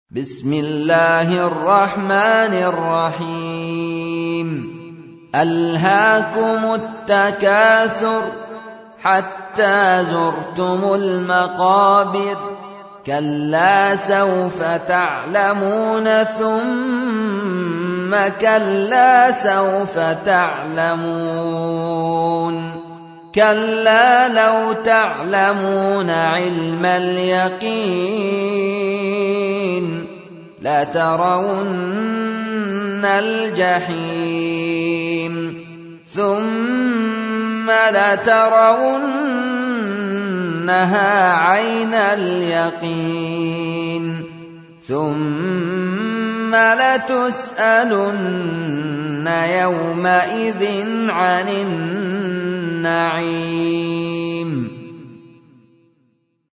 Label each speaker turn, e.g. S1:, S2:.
S1: بسم الله الرحمن الرحيم ألهاكم التكاثر حتى زرتم المقابر كلا سوف تعلمون ثم كلا سوف تعلمون كلا لو تعلمون علم اليقين لترون الجحيم ثم لترونها عين اليقين ثم لتسألن يومئذ عن النعيم.